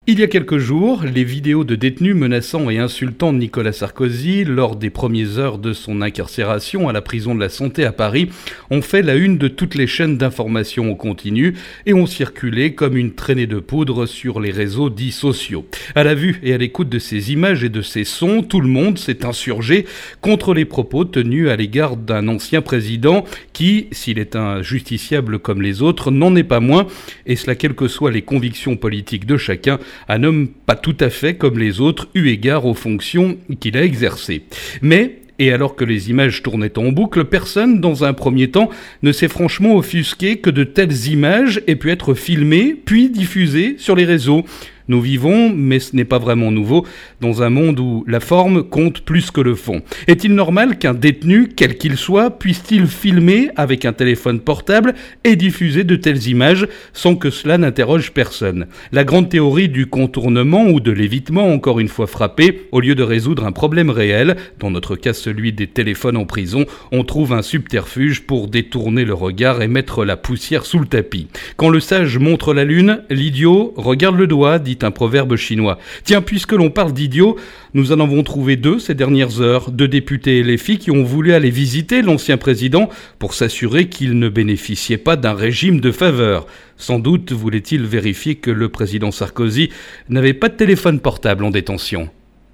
Il y a quelques jours, les vidéos de détenus menaçant et insultant Nicolas Sarkozy lors des premières heures de son incarcération à la prison de la Santé à Paris ont fait la une de toutes les chaînes d'information en continu et ont circulé comme une traînée de poudre sur les réseaux dits sociaux. À la vue et à l'écoute de ces images et de ces sons, tout le monde s'est insurgé contre les propos tenus à l'égard d'un ancien président qui, s'il est un justiciable comme les autres, n'en est pas moins, et cela quelles que soient les convictions politiques de chacun, un homme pas tout à fait comme les autres eu égard aux fonctions qu'il a exercées. Mais, et alors que les images tournaient en boucle, personne, dans un premier temps, ne s'est franchement offusqué que de telles images aient pu être filmées, puis diffusées sur les réseaux. Nous vivons, mais ce n'est pas vraiment nouveau, dans un monde où la forme compte plus que le fond. Est-il normal qu'un détenu, quel qu'il soit, puisse-t-il filmer avec un téléphone portable et diffuser de telles images sans que cela n'interroge personne ? La grande théorie du contournement ou de l'évitement, encore une fois frappée, au lieu de résoudre un problème réel, dans notre cas celui des téléphones en prison, on trouve un subterfuge pour détourner le regard et mettre la poussière sous le tapis. Quand le sage montre la lune, l'idiot regarde le doigt, dit un proverbe chinois. Tiens, puisque l'on parle d'idiots, nous en avons trouvé deux ces dernières heures, deux députés LFI qui ont voulu aller visiter l'ancien président pour s'assurer qu'il ne bénéficiait pas d'un régime de faveur. Sans doute voulait-il vérifier que le président Sarkozy n'avait pas de téléphone portable en détention.